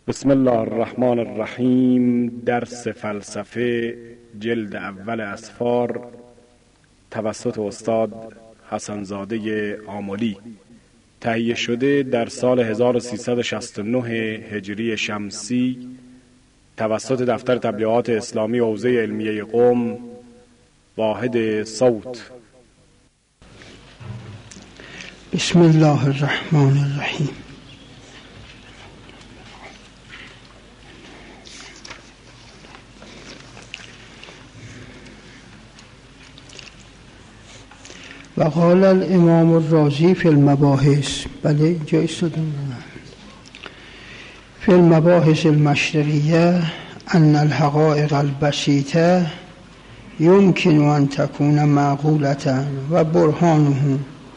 بسم الله الرحمن الرحیم. درس فلسفه جلد اول اسفار توسط استاد حسنزاده آملی، تهیه شده در سال 1369 هجری شمسی توسط دفتر تبلیغات اسلامی حوزه علمیه قم، واحد صوت. بسم الله الرحمن الرحیم. و قال الامام الرازی فی المباحث، بله اینجا ایستادم، فی المباحث المشرقیه ان الحقائق البسیطه یمکن ان تکون معقولة و برهانه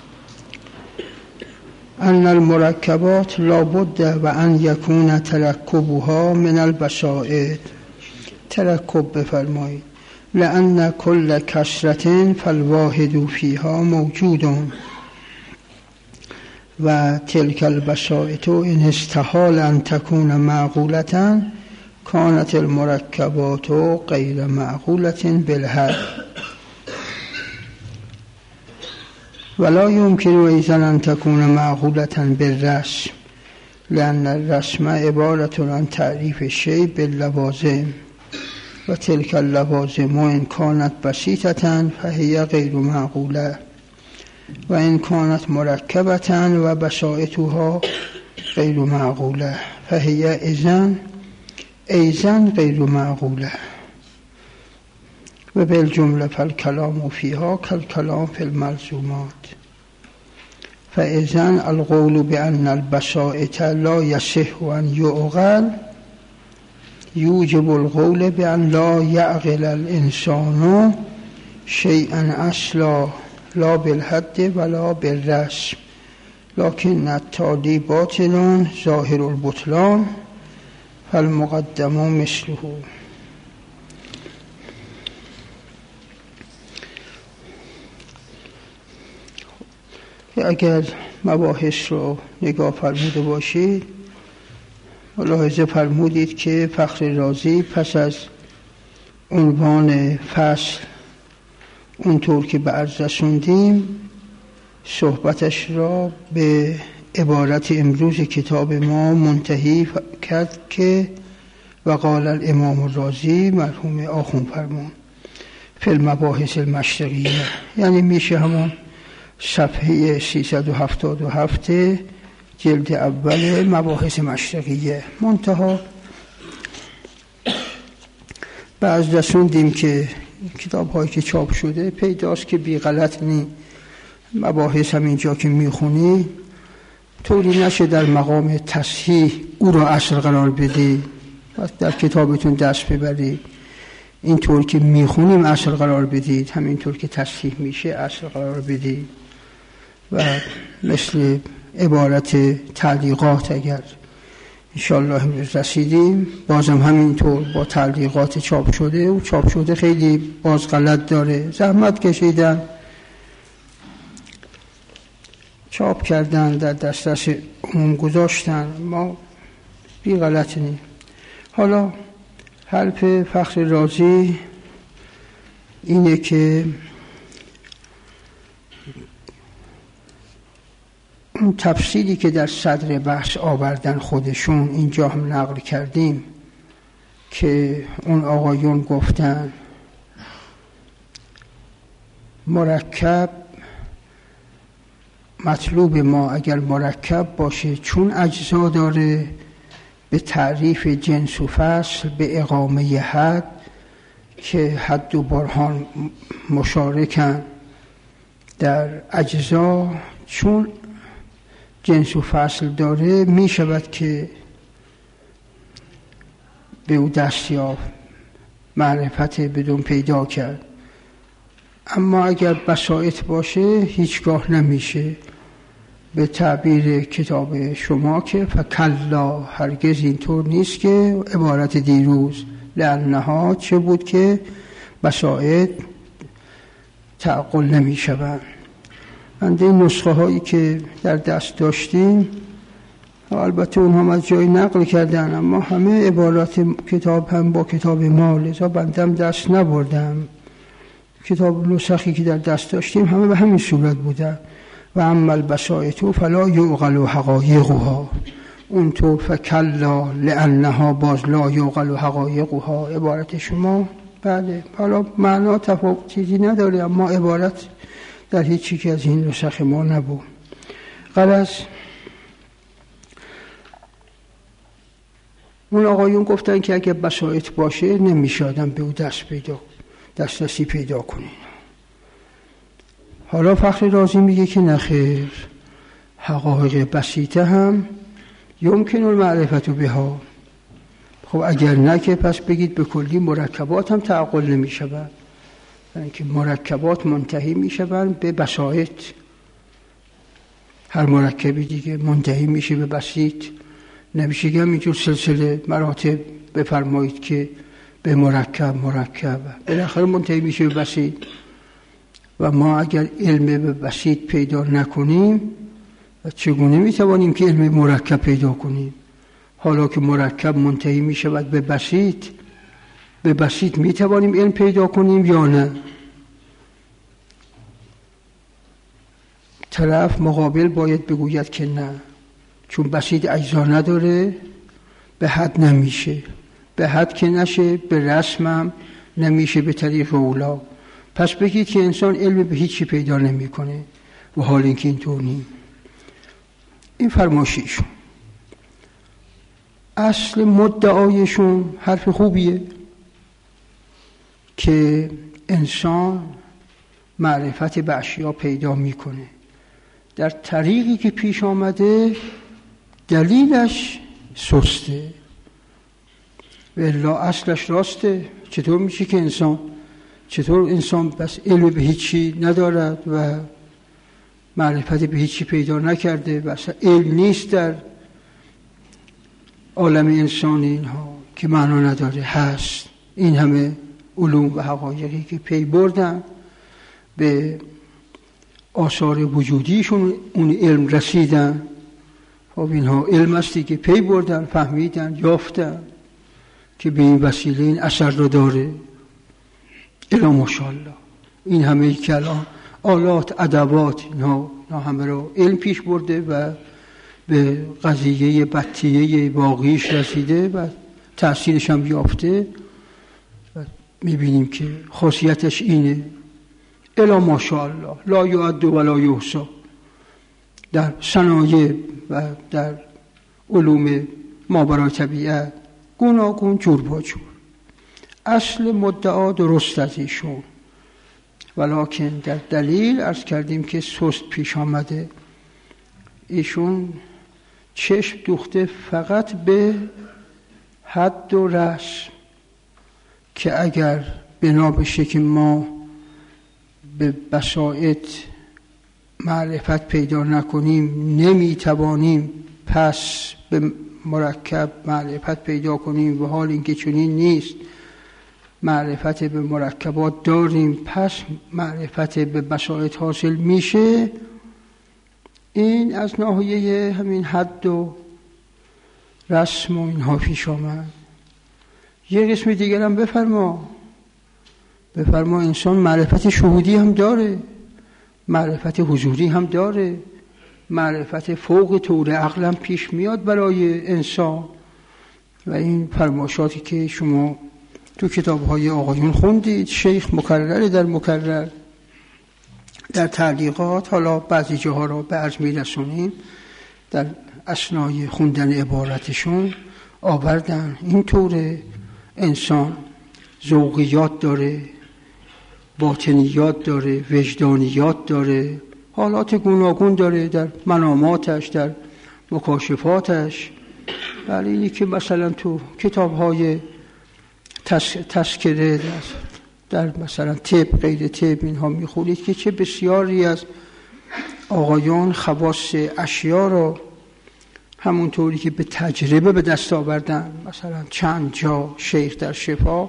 ان المرکبات لابد و ان یکون ترکبها من البسائط. ترکب بفرمایید. لأن كل كسرة فالواحد فيها موجود و تلك البسائط إن استحال أن تكون معقولة كانت المركبات غير معقولة بالحد ولا يمكن إذن أن تكون معقولة بالرسم لأن الرسم عبارة عن تعريف الشيء باللوازم و تلك اللوازم إن كانت بسيطة فهي غير معقولة و إن كانت مركبة و بسائطها غير معقولة فهي إذن غير معقولة و بالجملة فالكلام فيها كالكلام في الملزومات. فإذن القول بأن البسائط لا يصح أن يعقل يوجب القول بأن لا يعقل الإنسان شيئا أصلا لا بالحد ولا بالرسم لكن التالي باطل ظاهر البطلان فالمقدم مثله. اگر مباحث رو نگاه فرموده باشید ملاحظه فرمودید که فخر رازی پس از عنوان فصل اونطور که به عرض رسوندیم صحبتش را به عبارت امروز کتاب ما منتهی کرد که و قال الامام الرازی مرحوم آخوند فرمون فی المباحث المشرقیه، یعنی میشه همون صفحه 377 جلد اول مباحث مشرقیه. منتها بعض رسوندیم که کتاب هایی که چاپ شده پیداست که بی غلط نی مباحث هم اینجا که میخونی طوری نشه در مقام تصحیح او را اصل قرار بدی و در کتابتون دست ببری. اینطور که میخونیم اصل قرار بدید، همینطور که تصحیح میشه اصل قرار بدید و مثل عبارت تعلیقات اگر انشاءالله رسیدیم بازم همینطور با تعلیقات چاپ شده و چاپ شده خیلی باز غلط داره، زحمت کشیدن چاپ کردن در دسترس عموم گذاشتن، ما بی غلط نیم. حالا حرف فخر رازی اینه که اون تفصیلی که در صدر بحث آوردن خودشون اینجا هم نقل کردیم که اون آقایون گفتن مرکب مطلوب ما اگر مرکب باشه چون اجزا داره به تعریف جنس و فصل به اقامه حد که حد و برهان مشارکن در اجزا، چون جنس و فصل داره می شود که به او دستیاب معرفت بدون پیدا کرد. اما اگر بسائط باشه هیچگاه نمیشه. به تعبیر کتاب شما که فکلا، هرگز اینطور نیست که عبارت دیروز لأنها چه بود که بسائط تعقل نمی شوند. من این نسخه هایی که در دست داشتیم البته اونها از جای نقل کردن، اما همه عبارات کتاب هم با کتاب ما، لذا بندم دست نبردم. کتاب نسخی که در دست داشتیم همه به همین صورت بودن. و اما البسائط فلا یعقل حقایقها، اون طور فکلا لانها باز لا یعقل حقایقها. عبارت شما بله، حالا معنا تفاوت چیزی نداره، اما عبارت در هیچ یک از این نسخ ما نبود. غرض اون آقایون گفتن که اگه بسائط باشه نمیشه آدم به او دسترسی پیدا کنین. حالا فخر رازی میگه که نخیر، حقایق بسیطه هم یمکن المعرفت بها. خب اگر نه که پس بگید به کلی مرکبات هم تعقل نمیشود، یعنی که مرکبات منتهی میشوند به بسائط. هر مرکبی دیگه منتهی میشه به بسیط. نمیشه که همینجور سلسله مراتب بفرمایید که به مرکب بالاخره منتهی میشه به بسیط. و ما اگر علم به بسیط پیدا نکنیم چگونه میتوانیم که علم مرکب پیدا کنیم؟ حالا که مرکب منتهی میشود به بسیط میتوانیم علم پیدا کنیم یا نه؟ طرف مقابل باید بگوید که نه، چون بسیط اجزا نداره به حد نمیشه، به حد که نشه به رسمم نمیشه به طریق اولا. پس بگید که انسان علم به هیچی پیدا نمیکنه و حال اینکه اینطور نیست. این فرمایششون اصل مدعایشون حرف خوبیه که انسان معرفت به اشیا پیدا میکنه در طریقی که پیش آمده، دلیلش سسته و الا اصلش راسته. چطور میشه که انسان بس علم به هیچی ندارد و معرفت به هیچی پیدا نکرده و اصلا علم نیست در عالم انسانی اینها که معنا نداره، هست. این همه علوم و حقایقی که پی بردن به آثار وجودیشون اون علم رسیدن. خب اینها علم هستی که پی بردن، فهمیدن، یافتن که به این وسیله این اثر رو داره. الا ماشاءالله این همه که الان آلات، ادوات، اینها همه رو علم پیش برده و به قضیه بطیه واقعیش رسیده و تأثیرش هم یافته. میبینیم که خاصیتش اینه الا ماشاءالله لا یعد و لا یحصی. در صنایع و در علوم ماورای طبیعت گوناگون، جور با جور. اصل مدعا درست از ایشون، ولکن در دلیل عرض کردیم که سست پیش آمده. ایشون چشم دوخته فقط به حد و رسم که اگر بنا بشه که ما به بسائط معرفت پیدا نکنیم نمیتوانیم پس به مرکب معرفت پیدا کنیم، و حال اینکه چنین نیست، معرفت به مرکبات داریم پس معرفت به بسائط حاصل میشه. این از ناحیه همین حد و رسم و اینها پیش آمد. یه قسم دیگر هم بفرما انسان معرفت شهودی هم داره، معرفت حضوری هم داره، معرفت فوق طور عقل هم پیش میاد برای انسان. و این فرمایشاتی که شما تو کتاب‌های آقایون خوندید، شیخ مکرر در مکرر در تعلیقات، حالا بعضی جاها رو به عرض میرسونیم، در اثنای خوندن عبارتشون آوردن. این طور انسان ذوقیات داره، باطنیات داره، وجدانیات داره، حالات گوناگون داره در مناماتش، در مکاشفاتش. ولی اینی که مثلا تو کتاب‌های تذکره در مثلا طب، غیر طب اینها میخونید که چه بسیاری از آقایان خواص اشیا رو همونطوری که به تجربه به دست آوردن. مثلا چند جا شیخ در شفا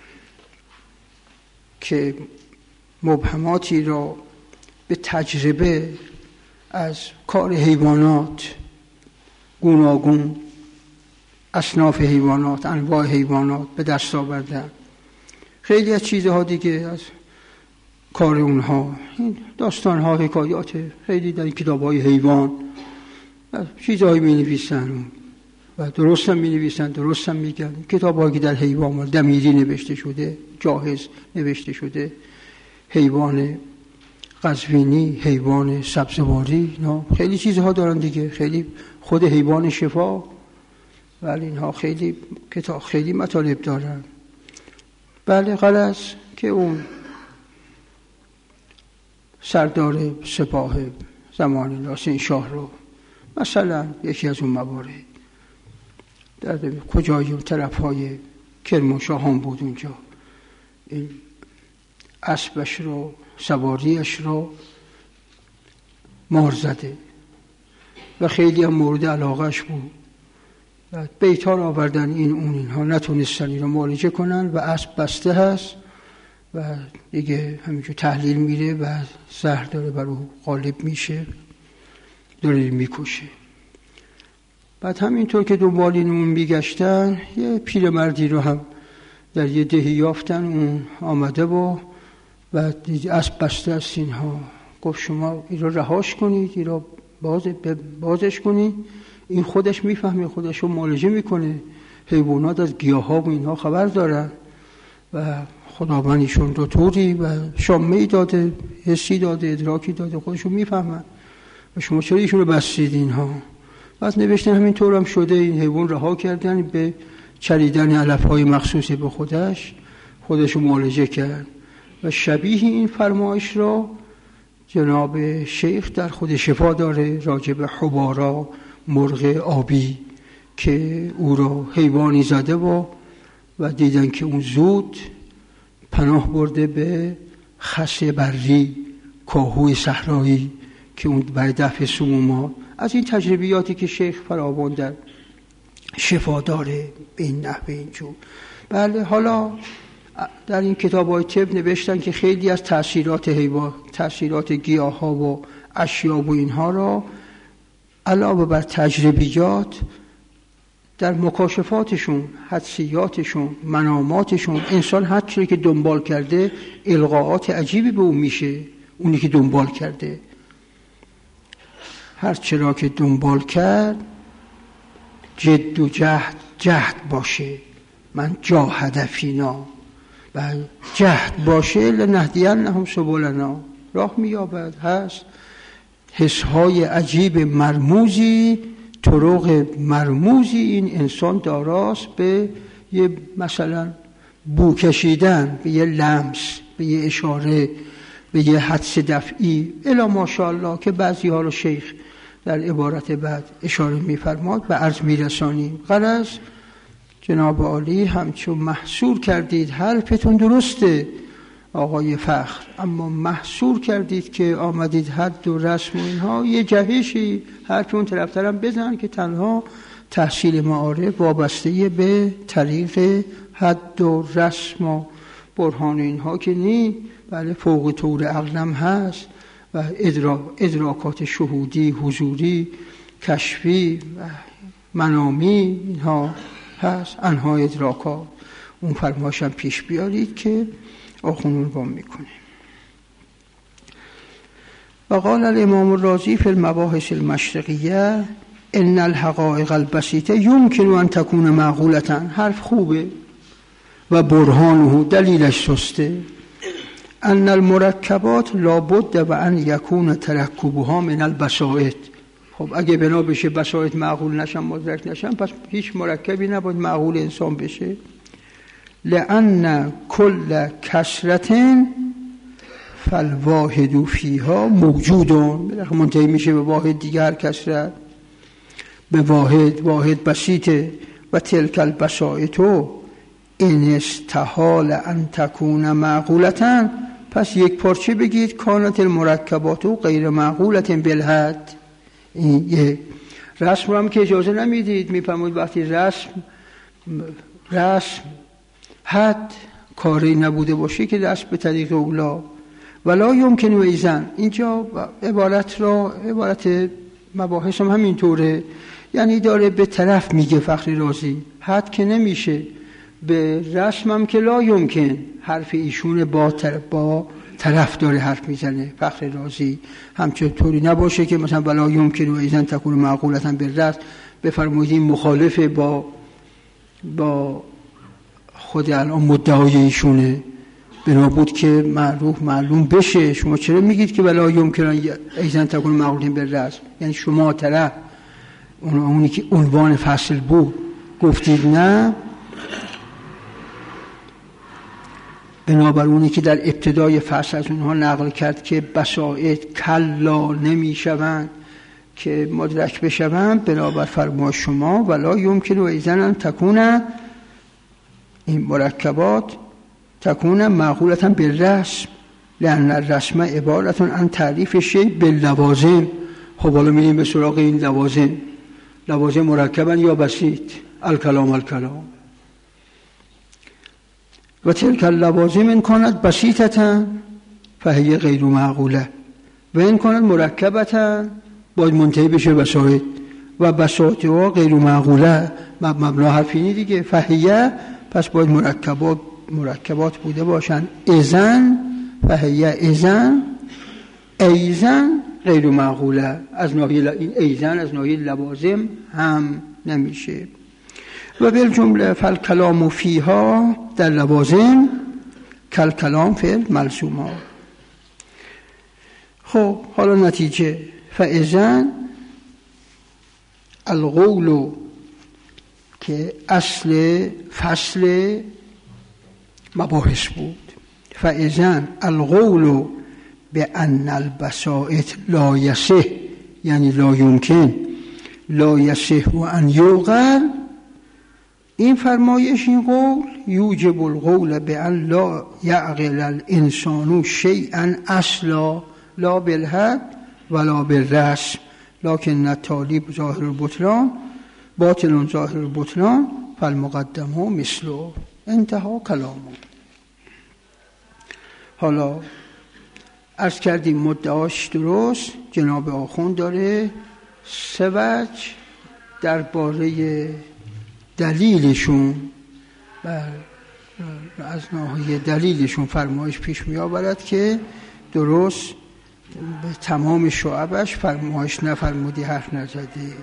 که مبهماتی را به تجربه از کار حیوانات گوناگون اصناف حیوانات، انواع حیوانات به دست آوردن. خیلی از چیزها دیگه از کار اونها، این داستانها، حکایات خیلی در کتاب‌های حیوان چیزهایی می‌نویسن و درست هم می‌نویسن، درست هم میگن. کتاب‌هایی که در حیوان دمیری نوشته شده، جاهز نوشته شده، حیوان قزوینی، حیوان سبزواری، خیلی چیزها دارن دیگه. خیلی خود حیوان شفا، ولی اینها خیلی کتاب، خیلی مطالب دارن. بله غلط که اون سردار سپاه زمان ناصر شاه رو مثلا یکی از اون موارد در کجای اون طرف‌های کرمانشاهان بود، اونجا این اسبش رو، سواریش رو مار زده و خیلی هم مورد علاقهش بود و بیتار آوردن اینها نتونستن این رو معالجه کنن و اسب بسته هست و دیگه همینجور تحلیل میره و زهر داره بر او غالب میشه، داره میکشه. بعد همینطور که دنبال اون میگشتن یه پیرمردی رو هم در یه دهی یافتن، اون آمده و اسب بسته است اینها. گفت شما این رو رهاش کنید، این رو بازش کنید، این خودش میفهمه، خودش رو معالجه میکنه. حیوانات از گیاها و اینها خبر دارن و خداوند ایشون رو طوری و شامه‌ای داده، حسی داده، ادراکی داده، خودشون میفهمن و شما چرا ایشون رو بستید اینها؟ بعد نوشتن همینطور هم شده، این حیوان رها کردن به چریدن علف‌های مخصوص به خودش رو معالجه کرد. و شبیه این فرمایش را جناب شیخ در خود شفا داره راجع به حبارا، مرغ آبی که او را حیوانی زده و دیدن که اون زود پناه برده به خس بری، کاهوی صحرایی که اون برای دفع سمومات. از این تجربیاتی که شیخ فراوان در شفا داره به این نحوه اینجور. بله حالا در این کتاب‌های طب نوشتن که خیلی از تأثیرات حیوان، تأثیرات گیاها و اشیا و اینها را علاوه بر تجربیات در مکاشفاتشون، حدسیاتشون، مناماتشون، انسان هر چیزی که دنبال کرده القاءات عجیبی به اون میشه. اونی که دنبال کرده هر چرا که دنبال کرد جد و جهد باشه، من جاهد فینا و جهد باشه لنهدینهم سبلنا، راه میابد. هست حسهای عجیب مرموزی، طرق مرموزی این انسان داراست به یه مثلا بو کشیدن، به یه لمس، به یه اشاره، به یه حدس دفعی الا ماشاءالله که بعضی ها رو شیخ در عبارت بعد اشاره می‌فرماد و عرض می‌رسانیم. غرض جناب عالی همچون محصور کردید، حرفتون درسته آقای فخر، اما محصور کردید که آمدید حد و رسم و اینها، یه جهشی حرفون طرفترم بزن که تنها تحصیل معارف وابسته به طریق حد و رسم و برهان اینها که نی، بله فوق طور عقلم هست و ادراکات شهودی، حضوری، کشفی و منامی اینها هست، انها ادراکات. اون فرمایشم پیش بیارید که آخونون وام میکنه. و قال الامام الرازی فی المباحث المشرقیه ان الحقائق البسيطه يمكن ان تكون معقوله. حرف خوبه و برهانه دلیلش سسته. ان المرکبات لابد و ان یکون ترکبها من البسائط. خب اگه بنا بشه بسائط معقول نشن، مدرک نشن، پس هیچ مرکبی نباید معقول انسان بشه. لأن كل كسرة فالواحد فيها موجود. منتهی میشه به واحد دیگر کسرت، به واحد بسیطه. و تلك البسائط ان استحال ان تكون معقولة. پس یک پارچه بگید کانت المرکبات غیر معقولة بالحد. این یک رسم هم که اجازه نمیدید، میفهمید وقتی رسم حد کاری نبوده باشه که دست به طریق اولا ولا یمکن ویزن. اینجا عبارت مباحث هم همینطوره، یعنی داره به طرف میگه فخری رازی، حد که نمیشه، به رسمم که لا یمکن، حرف ایشون با طرف داره حرف میزنه فخری رازی. همچنطوری نباشه که مثلا ولا یمکن و ایزن تکون معقولتا بالرسم بفرمایید مخالفه با خود الان مدعای ایشونه، بنابود که معلوم بشه. شما چرا میگید که ولا یمکن ایزن تکون معقولتا بالرسم؟ یعنی شما طرف اونی که عنوان فصل بود گفتید نه، بنابر اونی که در ابتدای فصل از اونها نقل کرد که بساط کلا نمیشوند که مدرک بشوند، بنابر فرمای شما ولا یمکن و ایزن تکون این مرکبات تکون معقولتا بالرسم لأن الرسم عبارت عن تعریف شیء باللوازم. خب حالا میریم به سراغ این لوازم مرکبن یا بسیط، الکلام و تلك اللوازم ان كانت بسيطه فهي غیر معقوله و ان كانت مرکبه باید منتهی بشه بساط و بساطها غیر معقوله، مبنا حرفینی دیگه، فهیه پس باید مرکبات بوده باشن، اذن فهیه ایزن غیر معقوله، از ناحیه این ایزن از ناحیه لوازم هم نمیشه. و بالجمله فالکلام فیها در لوازم کالکلام فی الملزومات. خب حالا نتیجه، فاذن القول که اصل فصل مباحث بود، فاذن القول بأن البسائط لا یصح یعنی لا یمکن لا یصح و ان یوقع، این فرمایش این قول یوجب القول بأن لا یعقل الانسان شیئا اصلا لا بالحد ولا بالرسم لكن التالیب ظاهر البطلان باطل ظاهر البطلان فالمقدمه مثله. انتها کلامه. حالا عرض کردیم مدعاش درست، جناب آخوند داره 3 وجه درباره دلیلشون و از ناحیه دلیلشون فرمایش پیش می آورد که درست به تمام شعبش فرمایش نفرمودی، حرف نزدی.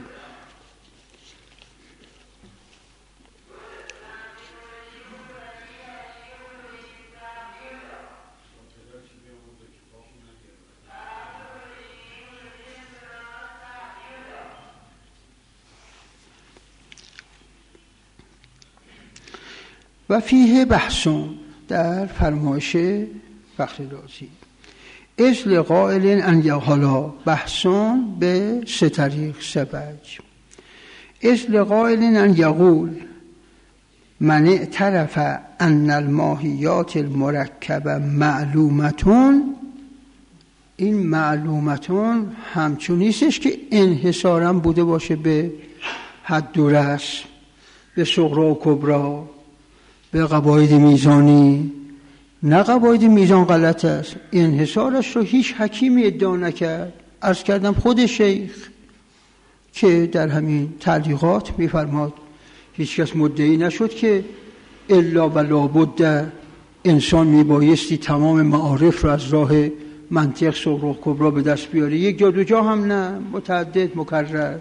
و فیه بحثون در فرمایش فخری رازی از لقائل ان یحالا بحثون به 3 طریق 3 وجه. از لقائل ان یقول من اعترف ان الماهیات المرکبه معلومتون، این معلومتون همچون نیستش که انحصارا بوده باشه به حد و رسم، به صغرا و کبرا، به قواعد میزانی. نه قواعد میزان غلط است، انحصارش رو هیچ حکیمی ادعا نکرد. عرض کردم خود شیخ که در همین تعلیقات میفرماد هیچ کس مدعی نشد که الا و لابد انسان میبایستی تمام معارف رو از راه منطق صغرا کبرا به دست بیاره، 1 جا 2 جا هم نه، متعدد مکرر.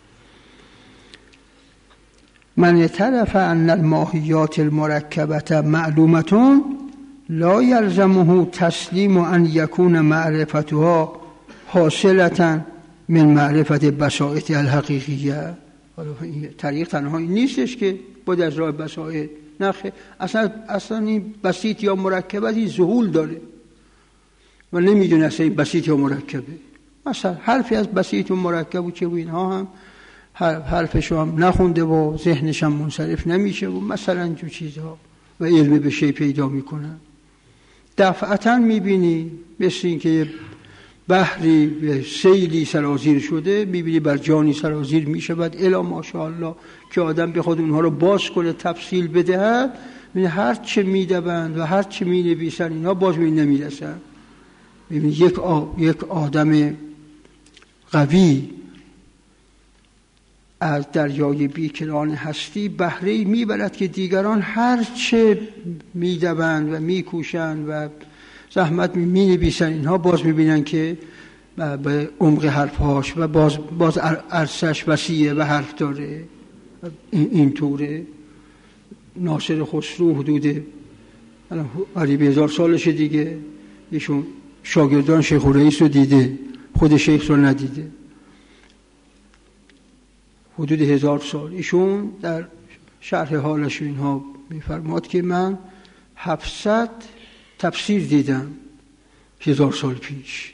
من اعترف ان الماهیات المرکبه معلومتون لا یلزمه تسلیم ان یکون معرفتها حاصلة من معرفت بساط الحقیقیه. طریق تنها این نیستش که باید از راه بساط، نخه اصلا این بسیط یا مرکبتی ظهول داره و نمیدونه اصلا این بسیط یا مرکبه. مثلا حرفی از بسیط و مرکب و چه و اینها هم حرفشو هم نخونده و ذهنش هم منصرف نمیشه و مثلا جو چیزها و علم به شی پیدا میکنن. دفعتا میبینی مثل این که بحری به سیلی سرازیر شده، میبینی بر جانی سرازیر میشود الا ماشاءالله که آدم بخواد اونها رو باز کنه تفصیل بدهد، میبینی هر چه میدوند و هر چه مینویسن اینها باز نمیرسن. میبینی یک آدم قوی از دریای بیکران هستی بهره‌ای میبرد که دیگران هرچه میدوند و میکوشند و زحمت مینویسن، اینها باز میبینن که به عمق حرفهاش و باز عرصه‌اش وسیعه و حرف داره. این طوره. ناصر خسرو حدود قریب 1000 سالشه دیگه، ایشون شاگردان شیخ الرئیس رو دیده، خود شیخ رو ندیده. حدود 1000 سال. ایشون در شرح حالش اینها میفرماد که من 700 تفسیر دیدم 1000 سال پیش.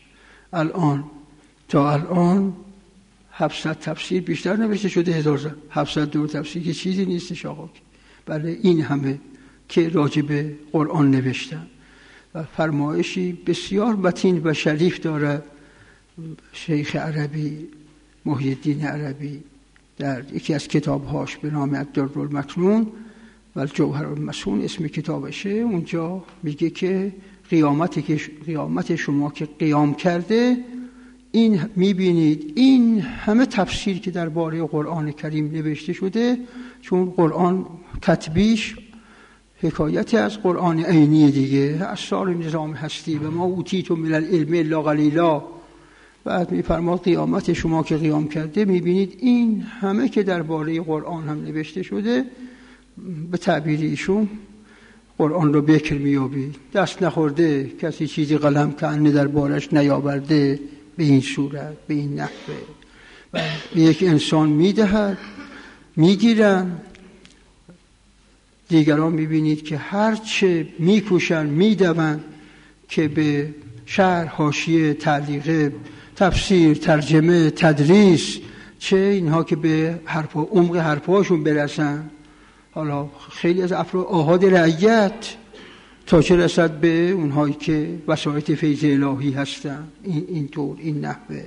تا الان 700 تفسیر بیشتر نوشته شده. 700 دور تفسیر که چیزی نیستش آقا. بله این همه که راجع به قرآن نوشتن و فرمایشی بسیار متین و شریف داره شیخ عربی، محی الدین عربی، در یکی از کتابهاش به نام الدرالمکنون و الجوهر المسون اسم کتابشه. اونجا میگه که قیامت شما که قیام کرده، این میبینید این همه تفسیر که درباره قرآن کریم نوشته شده، چون قرآن کتبیش حکایتی از قرآن عینی دیگه، اسرار نظام هستی و ما اوتیتم من العلم الا قلیلا. بعد میفرماد قیامت شما که قیام کرده، میبینید این همه که درباره قرآن هم نوشته شده، به تعبیر ایشون قرآن رو بکر میابید، دست نخورده کسی چیزی قلم کنه دربارش نیاورده به این صورت، به این نحوه. و به یک انسان میدهد، میگیرن. دیگران میبینید که هرچه میکوشن میدون که به شرح، حاشیه، تعلیق، تفسیر، ترجمه، تدریس، چه اینها که به عمق حرفاشون برسن. حالا خیلی از افراد آحاد رعیت تا چه رسد به اونهایی که وسایط فیض الهی هستن. این طور، این نحوه.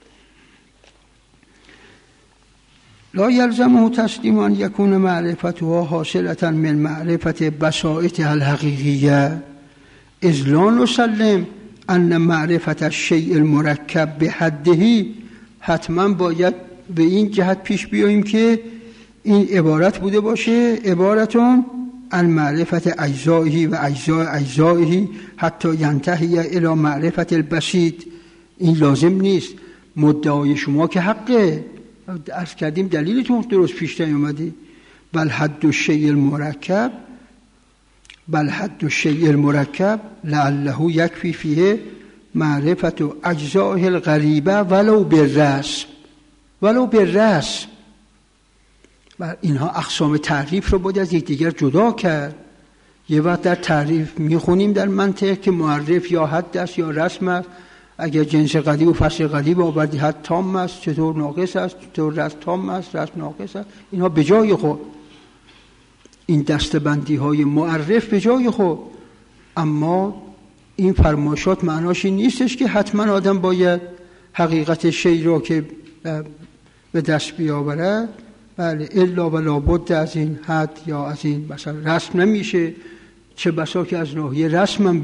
لا یلزمه تسلیم ان یکون معرفتها حاصلة من معرفت بساطها الحقیقیه، اذ لا نسلم ان معرفت الشیء المرکب به حده. حتما باید به این جهت پیش بیاییم که این عبارت بوده باشه، عبارتون عن معرفت اجزائه و اجزائه حتی ینتهی الی معرفت البسیط. این لازم نیست. مدعای شما که حقه، عرض کردیم دلیلتون درست پیش نیامده. بل حد الشیء المرکب لعله یکفی فیه معرفت اجزائه الغریبه ولو بالرسم. و اینها اقسام تعریف رو باید از یکدیگر جدا کرد. یه وقت در تعریف میخونیم در منطق که معرف یا حد است یا رسم است. اگر جنس قلیب و فصل قلیب آوردی حد تام است، چطور ناقص است، چطور رسم تام است، رسم ناقص است. اینها به جای خود، این دستبندی های معرف به جای خود. اما این فرمایشات معناش این نیستش که حتما آدم باید حقیقت شی را که به دست بیاورد. بله، الا و لابد از این حد یا از این مثلا رسم نمیشه. چه بسا که از ناحیه رسم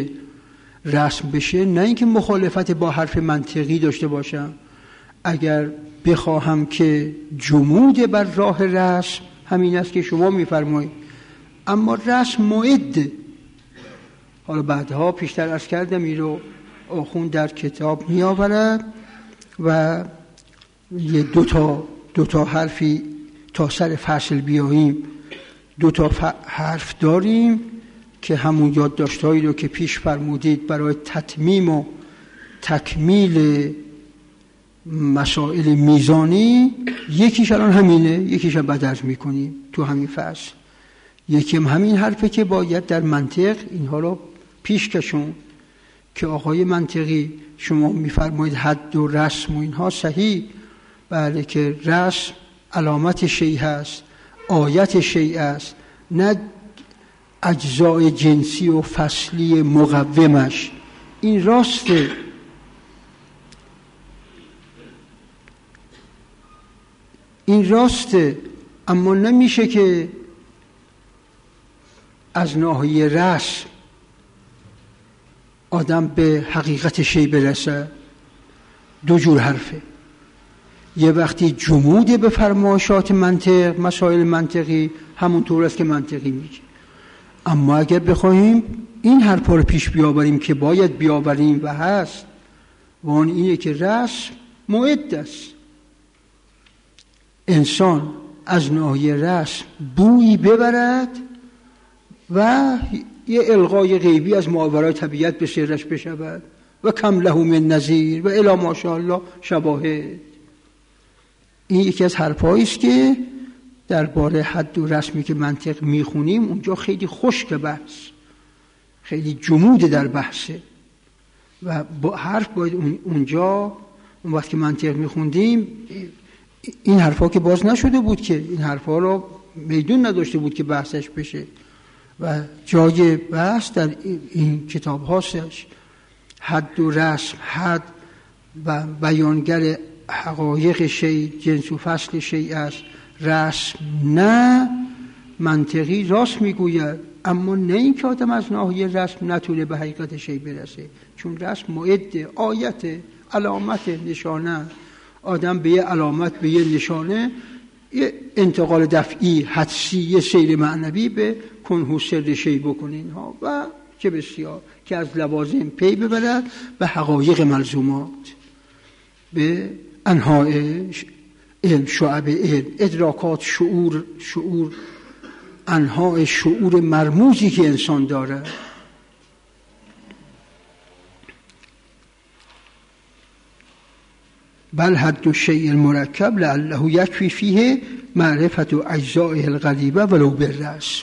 بشه، نه اینکه مخالفت با حرف منطقی داشته باشم. اگر بخواهم که جمود بر راه رسم همین است که شما میفرمایید، اما رسم موعد. حالا بعدها پیشتر عرض کردم این رو آخون در کتاب می آورد و یه دو تا حرفی تا سر فصل بیاییم. 2 حرف داریم که همون یادداشت‌هایی رو که پیش فرمودید برای تتمیم و تکمیل مسائل میزانی، یکیش الان همینه، یکیش هم بعد عرض میکنیم تو همین فصل. یکی هم همین حرفه که باید در منطق اینها رو پیش کشون که آقای منطقی شما میفرمایید حد و رسم و اینها صحیح، بله که رسم علامت شیء هست، آیت شیء است، نه اجزای جنسی و فصلی مقومش. این راسته. اما نمیشه که از ناحیه رسم آدم به حقیقت شی برسه. 2 جور حرفه. یه وقتی جمود به فرمایشات منطق، مسائل منطقی همونطور است که منطقی میگه. اما اگر بخوایم این حرفا رو پیش بیاوریم که باید بیاوریم و هست، و آن اینه که رسم معد است. انسان از ناحیه رسم بویی ببرد و یه الغای غیبی از ماورای طبیعت به سرش بشود و کم له من نظیر و الی ماشاءالله شواهد. این یکی از حرفایی است که درباره حد و رسمی که منطق میخونیم اونجا خیلی خشک بحث، خیلی جمود در بحثه و با حرف باید اونجا اون وقت که منطق میخوندیم این حرفا که باز نشده بود، که این حرفا رو میدون نداشته بود که بحثش بشه و جای بحث در این کتاب هاستش. حد و رسم، حد و بیانگر حقایق شیء، جنس و فصل شیء است. رسم نه، منطقی راست میگوید، اما نه این که آدم از ناحیه رسم نتونه به حقیقت شیء برسه، چون رسم معد، آیت، علامت، نشانه. آدم به یه علامت، به یه نشانه، یه انتقال دفعی حدسی، یه سیر معنوی به کنه سر شیء بکنه اینها و چه بسیار که از لوازم پی ببرد به حقایق ملزومات، به انواع علم، شعب علم، ادراکات، شعور انواع شعور مرموزی که انسان داره. بل حد الشیء المرکب لعله یکفی فیه معرفت اجزائه الغریبه ولو بالرسم.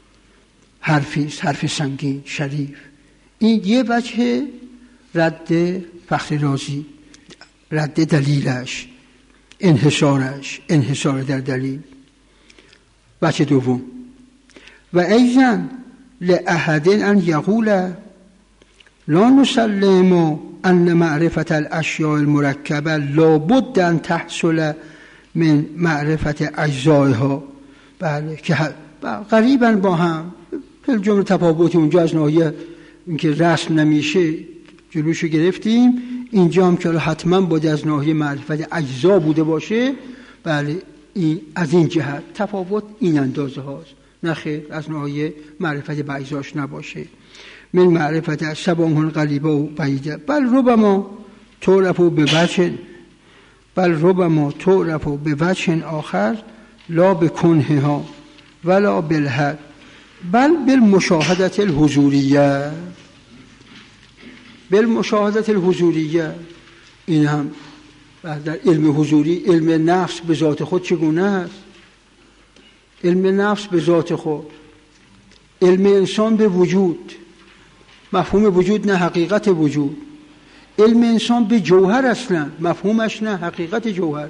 حرف سنگین شریف. این یه وجه رد فخر رازی، رد دلیلش، انحصار در دلیل. وجه دوم و ایضا لأحد ان یقول لا نسلم ان معرفت الاشیاء المرکبه لابد ان تحصل من معرفت اجزائها. بله که قریبا با هم کل جمله تفاوتی اونجا از ناحیه اینکه رسم نمیشه جلوشو گرفتیم، اینجا هم که حتما باید از ناحیه معرفت اجزا بوده باشه. بله این از این جهت تفاوت این اندازه هاست، نه خیر از ناحیه معرفت به اجزاش نباشه. من معرفت شباهن قریبه و بعیده بل ربما تعرف به وجه آخر لا بکنهها ولا بالحد بل بالمشاهدت الحضوریه. این هم در علم حضوری، علم نفس به ذات خود چگونه است؟ علم نفس به ذات خود، علم انسان به وجود، مفهوم وجود نه حقیقت وجود. علم انسان به جوهر اصلا، مفهومش نه حقیقت جوهر.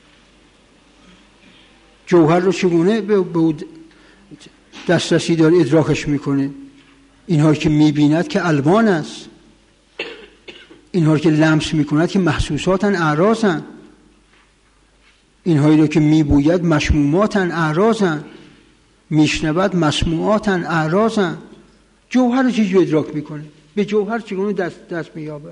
جوهر رو چگونه به دسترسی داره، ادراکش میکنه؟ اینها که میبیند که الوان است، اینها که لمس میکند که محسوساتن، اعراضن، اینهایی رو که میبوید مشموماتن، اعراضن، میشنود مسموعاتن، اعراضن. جوهر رو چجوری ادراک میکنه؟ به جوهر چگونه دست مییابه؟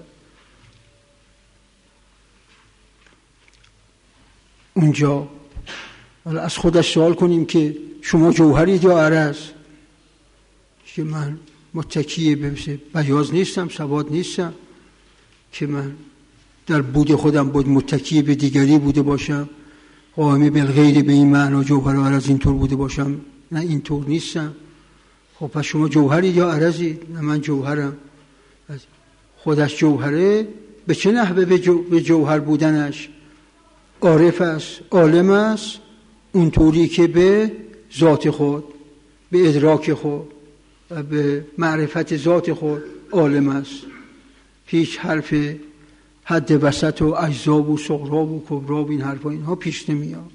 اونجا از خودش سوال کنیم که شما جوهرید یا عرض؟ که من متکی به بیاض نیستم، سواد نیستم، که من در بود خودم باید متکی به دیگری بوده باشم، قائم بالغیر به این معنا جوهر و عرض اینطور بوده باشم. نه اینطور نیستم. خب پس شما جوهرید یا عرضید؟ نه من جوهرم. خودش جوهره، به چه نحوه به جوهر بودنش عارف است، عالم است، اونطوری که به ذات خود، به ادراک خود و به معرفت ذات خود عالم است. هیچ حرف حد وسط و اجزا و صغرا و کبرا و این حرفا اینها پیش نمیاد.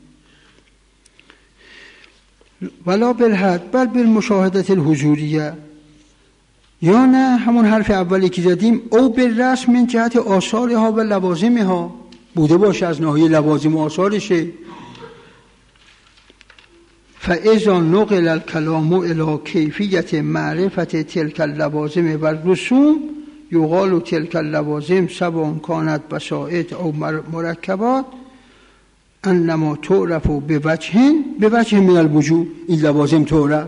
ولا بالحد بل بالمشاهدت الحضوریه، یا نه همون حرف اولی که زدیم، او بالرسم من جهت آثارها و لوازمها، بوده باشه از ناحیه لوازم و آثارشه. فاذا نقل الكلام الى کیفیت معرفت تلك اللوازم و الرسوم یقال تلك اللوازم سواء كانت بسائط او مرکبات انما تعرف به وجه من الوجوه. این لوازم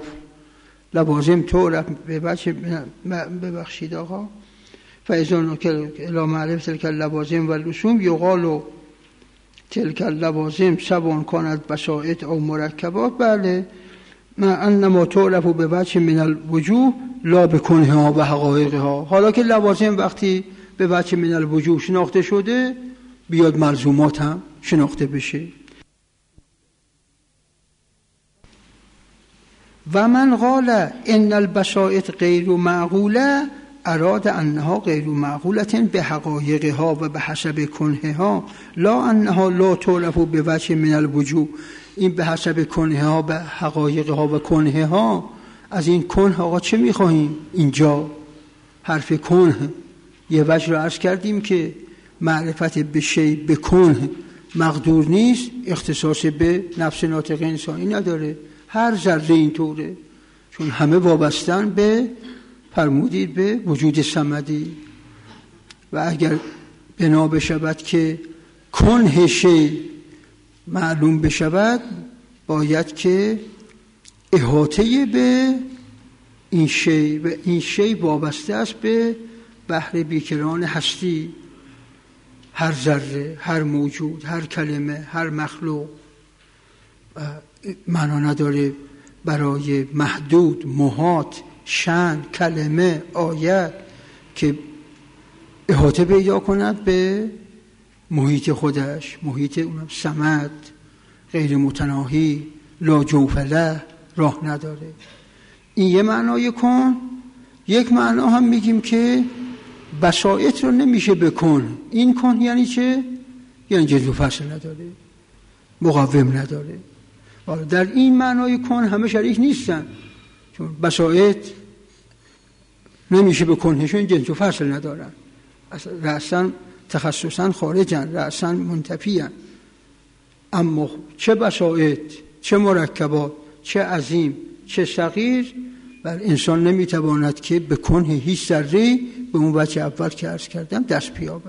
تعرف به وجه، ببخشید آقا، فاذا الی معرفت تلک اللوازم و اللزوم یقال تلک اللوازم سواء کانت بساطت او مرکبات. بله، انما تعرف به وجه من الوجوه لا بکنها و حقایقها. حالا که لوازم وقتی به وجه من الوجوه شناخته شده، بیاد ملزومات هم شناخته بشه. و من قال ان البساطت غیر معقوله اراد انها غیر معقوله به حقایقها و به حسب کنهها لا انها لا تعرف به وجه من الوجوه. این به حسب کنهها، به حقایقها و کنهها، از این کنه آقا چه میخواهیم؟ اینجا حرف کنه یه وجه رو عرض کردیم که معرفت به شی به کنه مقدور نیست، اختصاص به نفس ناطق انسانی نداره. هر ذره اینطوره، چون همه وابستن به، فرمودید، به وجود صمدی. و اگر بنا بشود که کنه شی معلوم بشود، باید که احاطه به این شی و این شی وابسته است به بحر بیکران هستی. هر ذره، هر موجود، هر کلمه، هر مخلوق معنا نداره برای محدود، محاط، شأن، کلمه، آیت که احاطه پیدا کند به محیط خودش، محیط اونم صمد، غیر متناهی، لا جوف له، راه نداره. این یه معنای کن. یک معنا هم میگیم که بساطت رو نمیشه بکن. این کن یعنی چه؟ یعنی جز و فصل نداره، مقوم نداره. در این معنای کن همه شریک نیستن، چون بساطت نمیشه بکنهشون جنس و فصل ندارن، رأساً تخصصاً خارجن، رأساً منتفیان. اما چه بساطت، چه مرکبات، چه عظیم، چه صغیر، بر انسان نمیتواند که به کنه هیچ ذره به اون وجه اول که عرض کردم دست بیابه.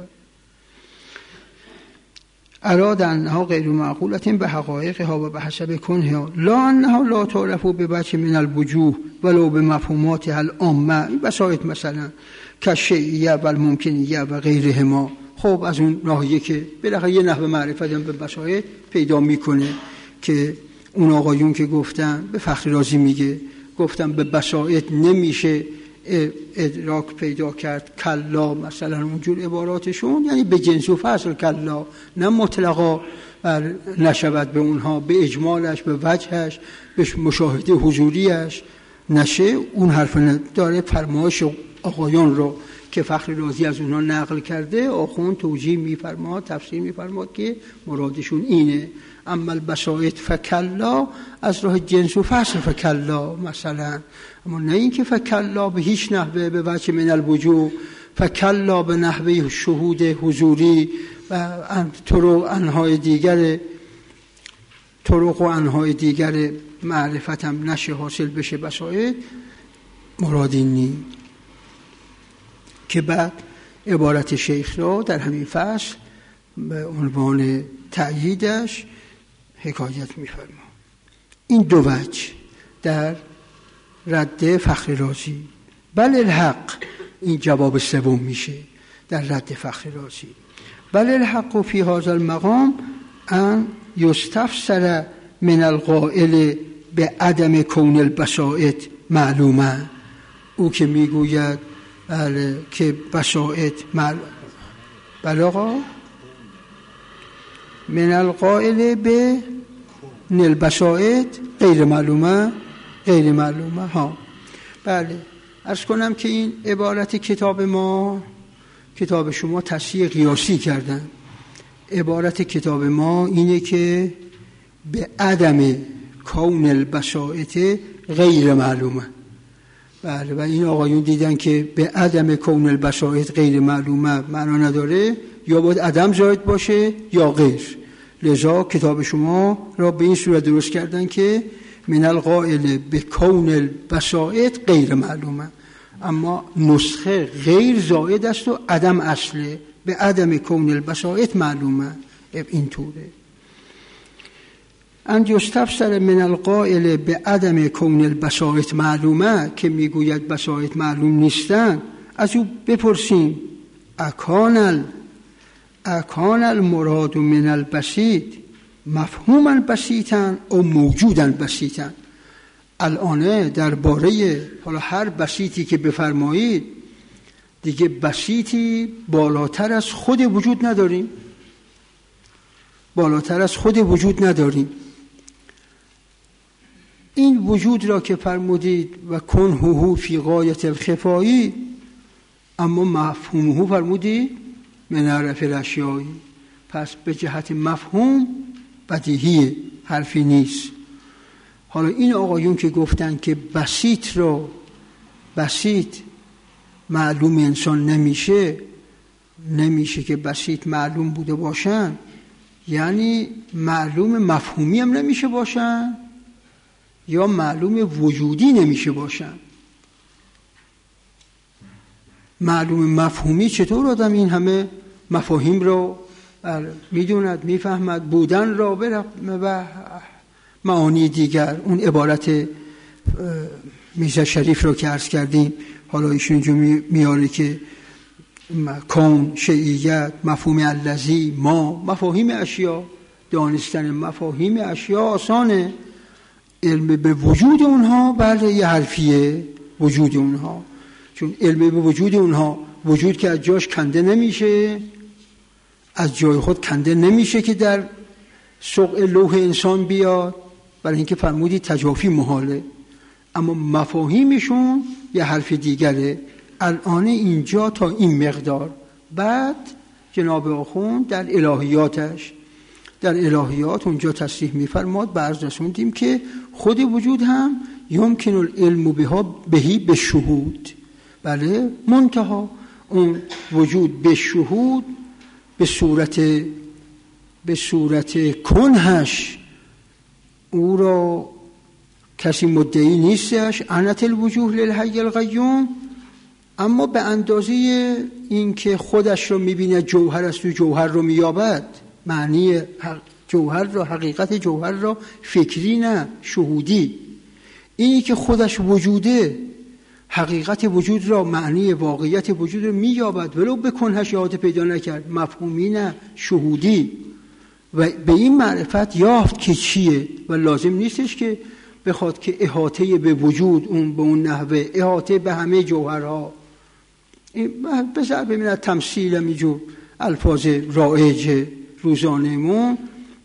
اراد انها غیر معقوله به حقایقها و به حسب کنها لا انها لا تعرف به وجه من الوجوه ولو به مفهوماتها العامه. این بساطت مثلا کشیعیه و الممکنیه و غیرهما. خب از اون راهیه که بالاخره یه نحو معرفت هم به بساطت پیدا میکنه که اون آقایون که گفتن، به فخر رازی میگه، گفتن به بساطت نمیشه ادراک پیدا کرد، کلا مثلا اونجور عباراتشون، یعنی به جنس و فصل کلا، نه مطلقا نشود به اونها، به اجمالش، به وجهش، به مشاهده حضوریش نشه. اون حرف داره. فرمایش آقایان رو که فخر رازی از اونها نقل کرده، آخوند توجیه میفرماد، تفسیر میفرماد که مرادشون اینه. اما البساطت فکلا، از راه جنس و فصل فکلا مثلا، اما نه این که فکلا به هیچ نحوه به وجه من الوجوه، فکلا به نحوه شهود حضوری و طرق و انهای دیگر معرفت هم نشه حاصل بشه بساطت. مراد این نیست. که بعد عبارت شیخ را در همین فصل به عنوان تأییدش حکایت می‌فرما. این دو وجه در رد فخر رازی. بل الحق، این جواب سوم میشه در رد فخر رازی. بل الحق فی هذا المقام ان یستفسر من القائل به عدم کون البساطت معلومه. او که میگوید بله که بساطت بله آقا، من القائل به البساطت غیر معلومه ها. بله، عرض کنم که این عبارت کتاب شما تصحیح قیاسی کردن. عبارت کتاب ما اینه که به عدم کون البساطت غیر معلومه. بله، و این آقایون دیدن که به عدم کون البساطت غیر معلومه معنا نداره، یا باید عدم زاید باشه یا غیر. لذا کتاب شما را به این صورت درست کردن که من القائل به کون البساطت غیر معلومه، اما نسخه غیر زائد است و عدم اصله، به عدم کون البساطت معلومه. این طوره. ان یستفسر من القائل به عدم کون البساط معلومه، که میگوید بساط معلوم نیستن، از او بپرسیم اکان المراد من البسیط مفهوما بسیطا او موجودا بسیطا. الان درباره حالا هر بسیطی که بفرمایید دیگه بسیطی بالاتر از خود وجود نداریم، بالاتر از خود وجود نداریم. این وجود را که فرمودید و کنهو فی غایت الخفایی، اما مفهومه فرمودید من عرف الاشیایی، پس به جهت مفهوم بدیهی حرفی نیست. حالا این آقایون که گفتن که بسیط معلوم انسان نمیشه که بسیط معلوم بوده باشن، یعنی معلوم مفهومی هم نمیشه باشن یا معلوم وجودی نمیشه باشن. معلوم مفهومی چطور آدم این همه مفاهیم را میدوند، میفهمد، بودن را و معانی دیگر. اون عبارت میرزا شریف را که عرض کردیم، حالا ایشون جو میاره که کون، شیعیت، مفهوم الذی، ما، مفاهیم اشیا، دانستن مفاهیم اشیا آسانه، علم به وجود اونها بله یه حرفیه، وجود اونها، چون علم به وجود اونها، وجود که از جاش کنده نمیشه، از جای خود کنده نمیشه که در سوق لوح انسان بیاد، برای اینکه فرمودی تجافی محاله، اما مفاهیمشون یه حرف دیگره. الان اینجا تا این مقدار. بعد جناب آخوند در الهیات اونجا تصریح می‌فرماد، بعض رسوندیم که خود وجود هم یمکن العلم بهی به شهود، بله، منتها اون وجود به شهود به صورت کنهش او را کسی مدعی نیستش، عنت الوجوه للحی القیوم، اما به اندازه این که خودش رو میبینه جوهر است و جوهر رو میابد، معنی جوهر را، حقیقت جوهر را فکری نه شهودی، اینی که خودش وجوده، حقیقت وجود را، معنی واقعیت وجود رو میابد، ولو به کنهش یاد پیدا نکرد، مفهومی نه شهودی، و به این معرفت یافت که چیه. و لازم نیستش که بخواد که احاطه به وجود اون به اون نحوه، احاطه به همه جوهرها. بذار ببینید تمثیل میجور الفاظ رایج روزانه‌مون،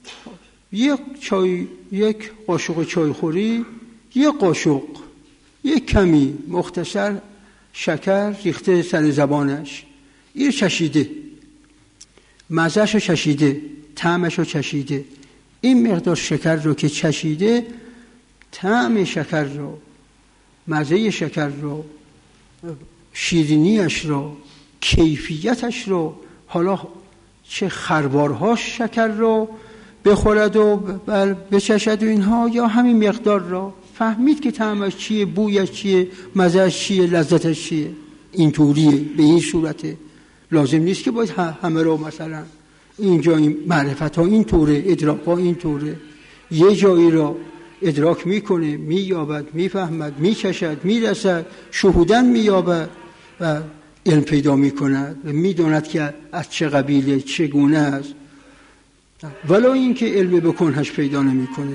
یک قاشق چای خوری، یک قاشق، یک کمی مختصر شکر ریخته سر زبانش، این چشیده، مزه‌شو چشیده، طعمشو چشیده، این مقدار شکر رو که چشیده، طعم شکر رو، مزه شکر رو، شیرینیش رو، کیفیتش رو، حالا چه خروارهاش شکر رو بخورد و بچشد و اینها، یا همین مقدار رو فهمید که طعمش چیه، بویش چیه، مزهش چیه، لذتش چیه. اینطوریه، به این صورته. لازم نیست که باید همه رو مثلا اینجا این معرفت ها اینطوره، ادراک ها اینطوره، یه جایی را ادراک میکنه، مییابد، میفهمد، میچشد، میرسد، شهودن مییابد و علم پیدا میکند و میداند که از چه قبیله، چگونه است، ولی این که علم بکنهش پیدا نمیکنه.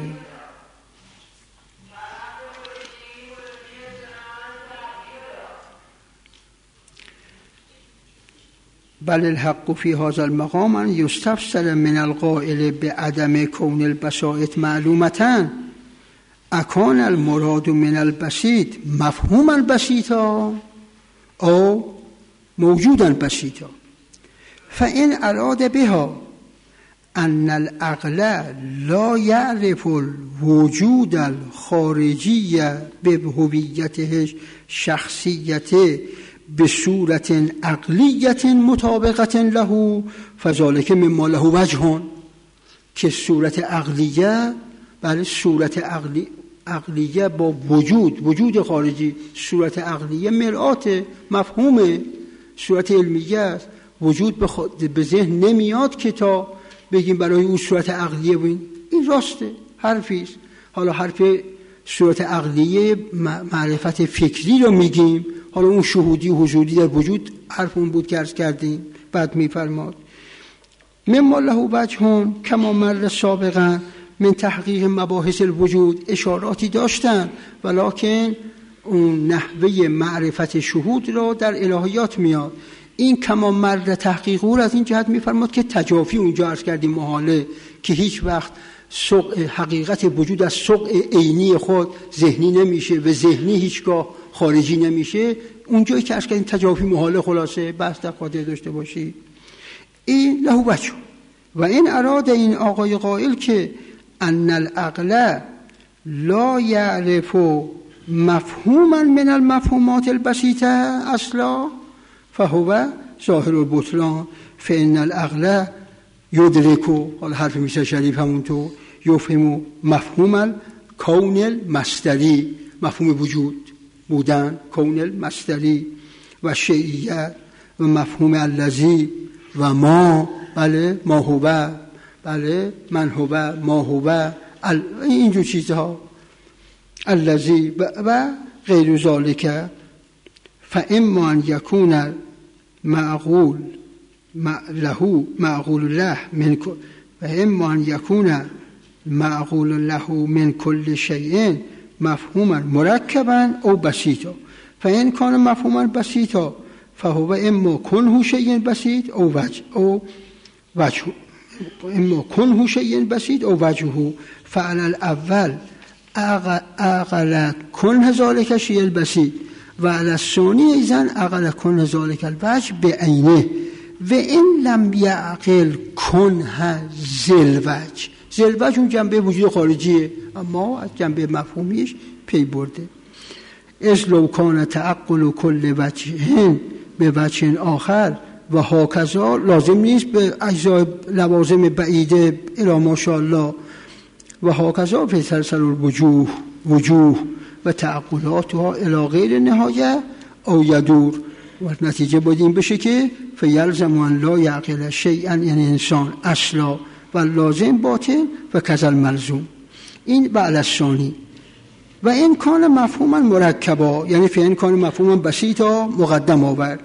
بل الحق فی هذا المقام ان یستفسر من القائل بعدم کون البساط معلومة اکان المراد من البسیط مفهوما بسیطا او موجودا بسیطا، فإن اراد بها ان العقل لا يعرف الوجود الخارجی بهویته شخصیته به صورت عقلیت مطابقت له فذلک مما له وجه، که صورت عقلیه، بله صورت عقلیه با وجود خارجی، صورت عقلیه مرآت مفهوم صورت علمیه است. وجود به ذهن نمیاد که تا بگیم برای اون صورت عقلیه بین. این راسته، حرفیست. حالا حرف صورت عقلیه معرفت فکری رو میگیم، حالا اون شهودی حضوری در وجود حرف اون بود که عرض کردیم. بعد میفرماد مما له وجه کما مر سابقا من تحقیق مباحث الوجود، اشاراتی داشتن ولکن اون نحوه معرفت شهود را در الهیات میاد. این کما مر تحقیق او از این جهت میفرماد که تجافی اونجا عرض کردیم محاله، که هیچ وقت حقیقت وجود از سقع عینی خود ذهنی نمیشه و ذهنی هیچگاه خارجی نمیشه. اونجایی که عرض کردیم تجافی محاله، خلاصه بحث در خاطر داشته باشی. این له وجه و این اراد این آقای قائل که ان العقل لا یعرف مفهوما من المفهومات البسيطه اصلا فهو ظاهر البطلان فان العقل یدرک، حالا حرف میشه شریف همونطور، یفهم مفهوم الکون المصدری، مفهوم وجود بودن، کون المصدری و شیعیت و مفهوم الذی و ما، بله ما هو، بله من هو، ما هو، اینجور چیزها، الذی و غیر ذالک. فاما ان یکون معقول له معقول له من فاما ان یکون معقول له من کل شیء مفهوما مرکبا او بسيطا فان کان مفهوما بسيطا فهو اما کنه شیء بسيط او وجه اما کنه شیء بسيط او وجهه فعلى الاول اقل کنه ذلك شیء البسيط و على الثاني اذا اقل کنه ذلك الوجه بعینه و این لم یعقل کنه ذلوجه. ذلوجه اون جنبه وجود خارجیه، اما از جنبه مفهومیش پی برده. از لو کان تعقل کل وجه به وجه آخر و هاکذا، لازم نیست به اجزای لوازم بعیده الی ماشاءالله و هاکذا فی سلسل وجوه و تعقلاتها الی غیر نهایه او یدور. و نتیجه باید این بشه که فیلزم ان لا یعقل شیئا، یعنی انسان اصلا و لازم باطن و کذل ملزوم. این بعد از ثانی. و این کان مفهوما مرکبا، یعنی فی این کان مفهوما بسیطا مقدم آورد.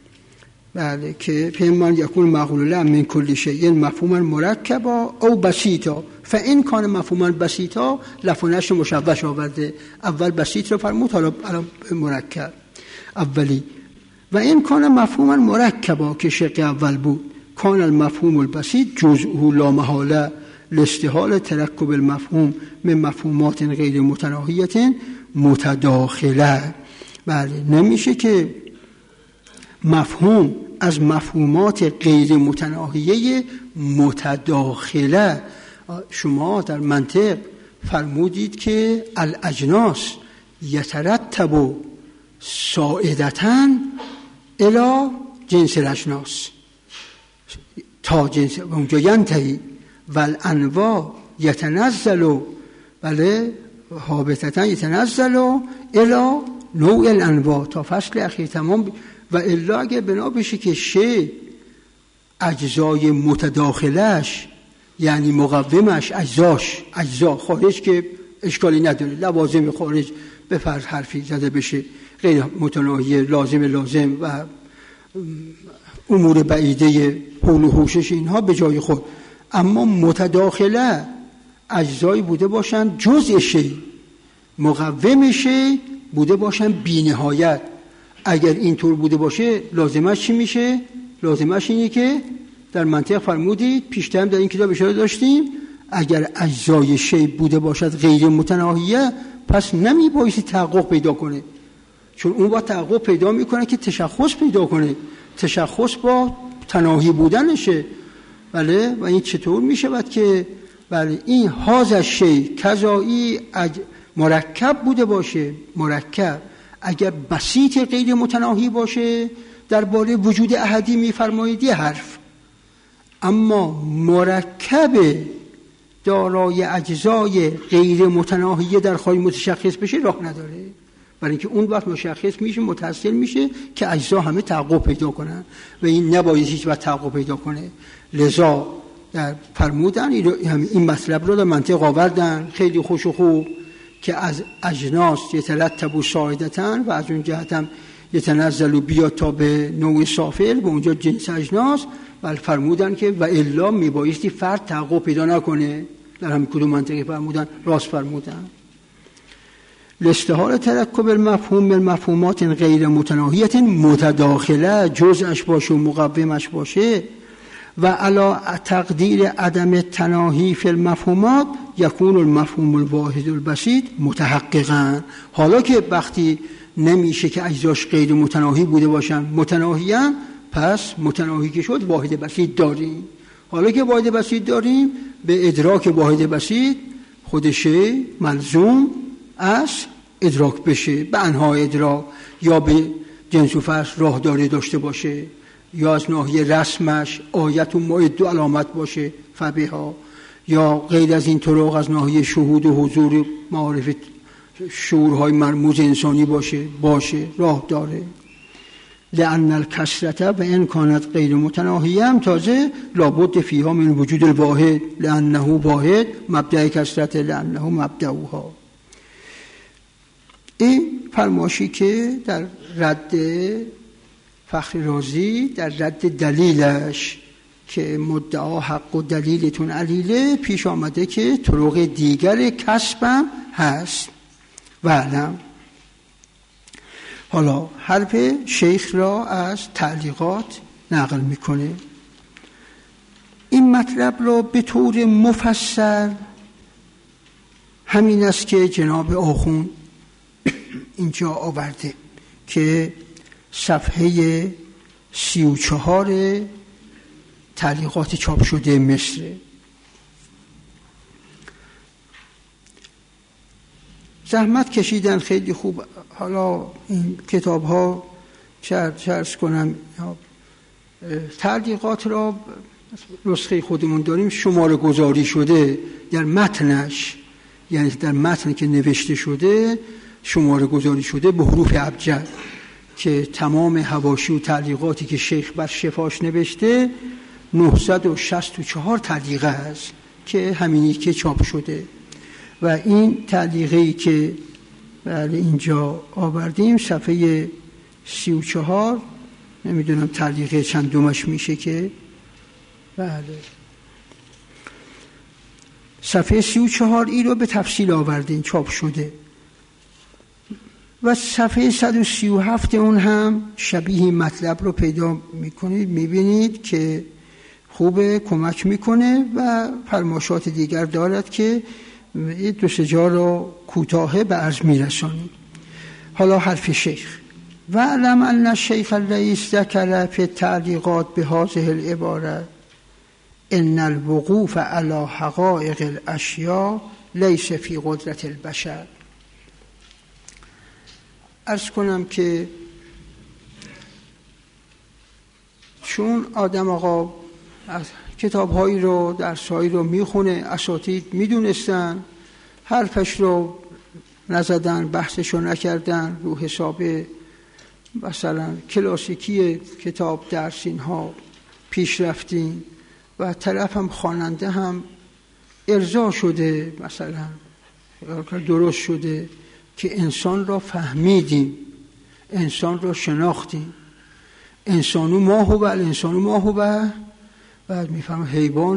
بله که فیمان یکون معقول له من کل شیء مفهوما مرکبا او بسیطا. فین کان مفهوما بسیطا لفظ مشوش آورده، اول بسیط رو فرمود، حالا مرکب اولی. و این کان مفهوما مرکبا که شق اول بود، کان المفهوم البسيط جزءه لا محاله لاستحال ترکب المفهوم من مفهومات غیر متناهیه متداخله. بله نمیشه که مفهوم از مفهومات غیر متناهیه متداخله. شما در منطق فرمودید که الاجناس یترتب ساعدتاً الی جنس الاجناس تا جنس اونجا ینتهی و الانواع یتنزل، بله هابطتاً یتنزل الی نوع الانواع تا فصل اخیر تمام. و الا اگه بنا بشه که شی اجزای متداخلش یعنی مقومش اجزا خارج که اشکالی نداره، لوازم خارج به فرض حرفی زده بشه غیر متناهی، لازم و امور بعیده حول و حوشش اینها به جای خود، اما متداخله اجزایی بوده باشن جزء شی، مقوم شی بوده باشن بی نهایت. اگر اینطور بوده باشه لازمش چی میشه؟ لازمش اینه که در منطق فرمودید، پیشتر در این کتاب اشاره داشتیم، اگر اجزای شی بوده باشد غیر متناهیه پس نمیبایستی تحقق پیدا کنه، چون اون با تحقق پیدا میکنه که تشخص پیدا کنه، تشخص با تناهی بودنشه. بله و این چطور میشود که بله این هاذا شی کذایی مرکب بوده باشه، مرکب اگر بسیط غیر متناهی باشه درباره وجود احدی میفرمایید یه حرف، اما مرکب دارای اجزای غیر متناهی در خواهی متشخص بشه راه نداره، برای اینکه اون وقت مشخص میشه، متصل میشه که اجزا همه تحقق پیدا کنن و این نباید هیچ وقت تحقق پیدا کنه. لذا در فرمودن این مطلب رو در منطق آوردن خیلی خوش و خوب که از اجناس یترتب ساعدتن و از اون جهت هم یتنزل بیاد تا به نوع سافل به اونجا جنس اجناس و فرمودن که و الا میبایستی فرد تحقق پیدا نکنه. در همین کدوم منطقی فرمودن؟ راست فرمودن. لاستحال ترکب المفهوم من مفهومات غیر متناهیت متداخله، جزءش باشه و مقومش باشه، و علی تقدیر عدم تناهی فی المفهومات یکون المفهوم الواحد البسیط متحققا. حالا که وقتی نمیشه که اجزاش غیر متناهی بوده باشن متناهیان، پس متناهی که شد واحد بسیط داریم. حالا که واحد بسیط داریم به ادراک واحد بسیط خودشه ملزوم از ادراک بشه، به انهای ادراک یا به جنس و فصل راه داشته باشه یا از ناحیه رسمش آیت و معد و علامت باشه فبها، یا غیر از این طرق از ناحیه شهود و حضور معارف شعورهای مرموز انسانی باشه راه داره. لأن الکسرت و ان کانت غیر متناهیه هم تازه لابد فیها من وجود الواحد لأنه واحد مبدأ کسرت لأنه مبدأها. این فرماشی که در رد فخر رازی در رد دلیلش که مدعا حق و دلیلتون علیله پیش آمده که طرق دیگر کسبم هست و علم. حالا حرف شیخ را از تعلیقات نقل میکنه. این مطلب را به طور مفصل همین است که جناب آخوند اینجا آورده که صفحه 34 تعلیقات چاپ شده مصر. زحمت کشیدن خیلی خوب. حالا این کتاب ها چرس کنم تعلیقات را نسخه خودمون داریم شماره گذاری شده در متنش، یعنی در متن که نوشته شده شماره گذاری شده به حروف ابجد که تمام حواشی و تعلیقاتی که شیخ بر شفاش نوشته 964 تعلیقه است که همینی که چاپ شده و این تعلیقی که اینجا آوردیم صفحه 34 نمیدونم تعلیقه چند دومش میشه که بله صفحه 34 این رو به تفصیل آوردیم چاپ شده و صفحه 137 اون هم شبیه مطلب رو پیدا میکنید میبینید که خوب کمک میکنه و فرماشات دیگر دارد که دو سه جا رو کوتاه به عرض میرسانید. حالا حرف شیخ و علم ان الشیخ الرئیس ذکر فی التعلیقات بهذه العباره ان الوقوف علی حقائق الاشیاء لیس فی قدرت البشر. عرض کنم که چون آدم آقا کتاب‌هایی رو درس‌هایی رو میخونه اساتید میدونستن حرفش رو نزدن بحثش رو نکردن رو حساب مثلا کلاسیکی کتاب درس اینها پیش رفتین و طرف هم خواننده هم ارضا شده مثلا درست شده که انسان را فهمیدیم انسان را شناختیم انسانو ما هو الانسانو ما هو بعد میفهم حیوان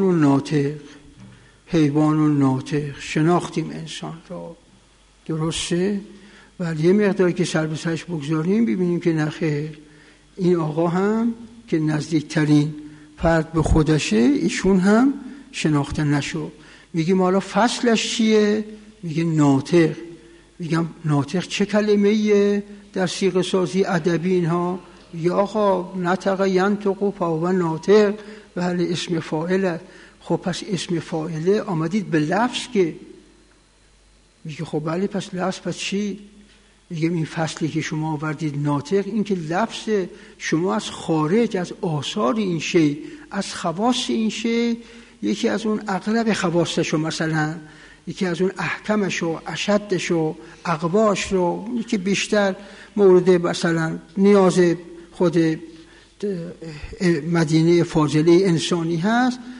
و ناطق شناختیم انسان را درسته ولی یه مقداری که سر به سرش بگذاریم ببینیم که نخیر این آقا هم که نزدیکترین فرد به خودشه ایشون هم شناخته نشد. میگیم حالا فصلش چیه؟ میگه ناطق. میگم ناطق چه کلمه‌ایه در صیغه سازی ادبی اینها؟ یا آقا نطق ینطق فهو ناطق بله اسم فاعله. خب پس اسم فاعله آمدید به لفظ که میگه خب بله پس لفظ پس چی؟ میگه این فصلی که شما آوردید ناطق این که لفظ شما از خارج از آثار این شی از خواص این شی یکی از اون اغلب خواصش مثلا یکی از اون احکمش و اشدش و اقواش رو یکی بیشتر مورد مثلا نیاز خود مدینه فاضله انسانی هست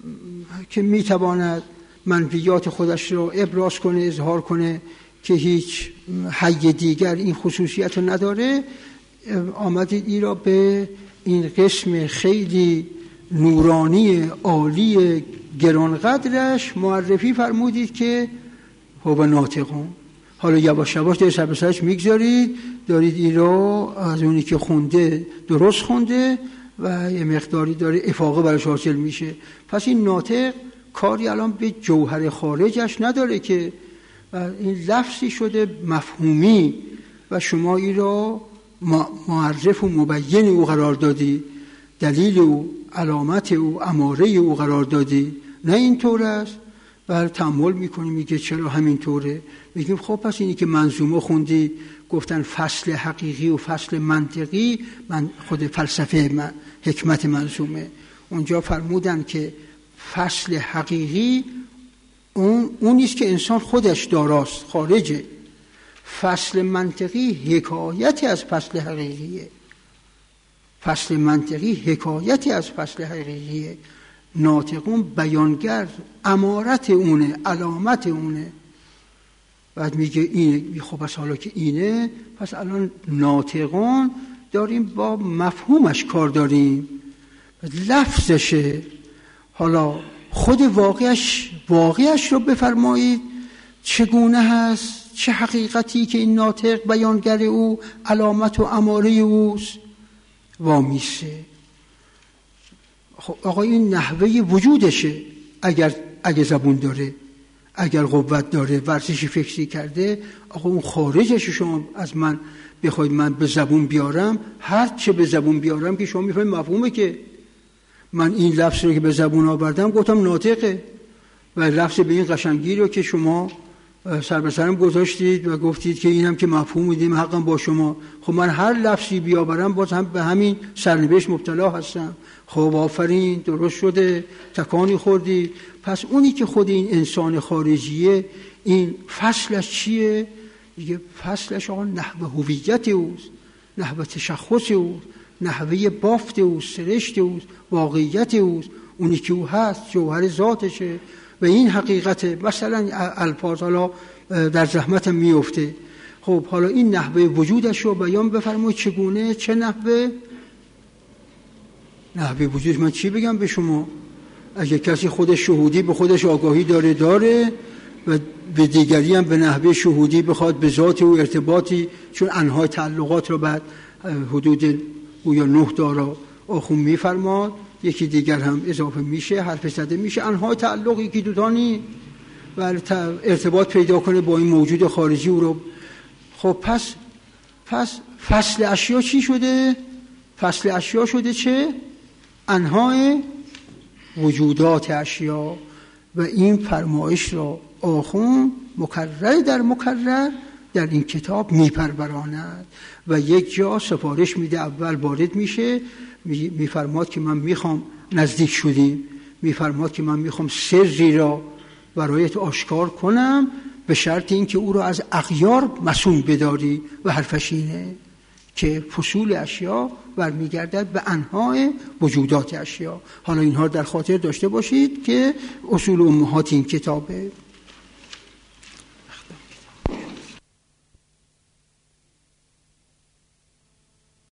که میتواند منفیات خودش رو ابراز کنه، اظهار کنه که هیچ حی دیگر این خصوصیت رو نداره، آمدید این را به این قسم خیلی نورانی عالی گرانقدرش معرفی فرمودید که هو ناطقون. حالا یواش یواش در سر به سرش میگذارید، دارید این را از اونی که خونده درست خونده و یه مقداری داره افاقه برش حاصل میشه. پس این ناطق کاری الان به جوهر خارجش نداره که این لفظی شده مفهومی و شما این را معرف و مبین او قرار دادی، دلیل او، علامت او، اماره او قرار دادی. نه این طور است. و تأمل میکنی میگه چرا همین طوره؟ میگیم خب پس اینی که منظومه خوندی گفتن فصل حقیقی و فصل منطقی، من خود فلسفه حکمت منظومه اونجا فرمودن که فصل حقیقی اونیست که انسان خودش داراست، خارجه. فصل منطقی حکایتی از فصل حقیقیه. فصل منطقی حکایتی از فصل حقیقیه. ناطقون بیانگر، امارت اونه، علامت اونه. بعد میگه اینه. خب پس حالا که اینه، پس الان ناطقون داریم با مفهومش کار داریم، لفظشه. حالا خود واقعش رو بفرمایید چگونه هست، چه حقیقتی که این ناطق بیانگر او، علامت و اماره اوست وامیسه. خب آقا این نحوه وجودشه. اگر زبون داره، اگر قوت داره، ورزشی فکری کرده، آقا اون خارجش شما از من بخواید من به زبون بیارم، هر چه به زبون بیارم که شما میفهمید مفهومه که من این لفظ رو که به زبون آوردم گفتم ناطقه و لفظ به این قشنگی رو که شما سر به سرم گذاشتید و گفتید که اینم که مفهوم میدیم حقم با شما. خب من هر لفظی بیاورم باز هم به همین سرنوشت مبتلا هستم. خب آفرین، درست شده، تکانی خوردی. پس اونی که خود این انسان خارجیه، این فصلش چیه؟ دیگه فصلش آقا نحوه هویت اوست، نحوه تشخص اوست، نحوه بافت اوست، سرشت اوست، واقعیت اوست. اونی که او هست جوهر ذاتشه و این حقیقته. مثلا الفاظ حالا در زحمت میفته. خب حالا این نحوه وجودش رو بیان بفرمایید چگونه، چه نحوه وجودش. من چی بگم به شما؟ اگه کسی خودش شهودی به خودش آگاهی داره و به دیگری هم به نحوه شهودی بخواد به ذات او ارتباطی، چون انواع تعلقات رو بعد حدود او یا 9 دارا آخون میفرماد، یکی دیگر هم اضافه میشه، حرف زده میشه، انواع تعلق یکی دوتانی و ارتباط پیدا کنه با این موجود خارجی او رو. خب پس فصل اشیا چی شده؟ فصل اشیا شده چه؟ انواع وجودات اشیا. و این فرمایش را آخون مکرر در این کتاب میپروراند و یک جا سفارش میده، اول وارد میشه میفرماد که من میخوام، نزدیک شدیم، میفرماد که من میخوام سری را برایت آشکار کنم به شرط این که او را از اغیار مسئول بداری و حرفش اینه که فصول اشیا برمیگردد به انواع وجودات اشیا. حالا اینها در خاطر داشته باشید که اصول امهات این کتابه.